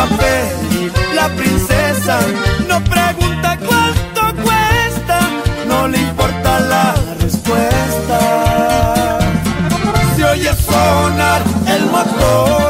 Peri, la princesa, no pregunta cuánto cuesta, no le importa la respuesta. Se oye sonar el motor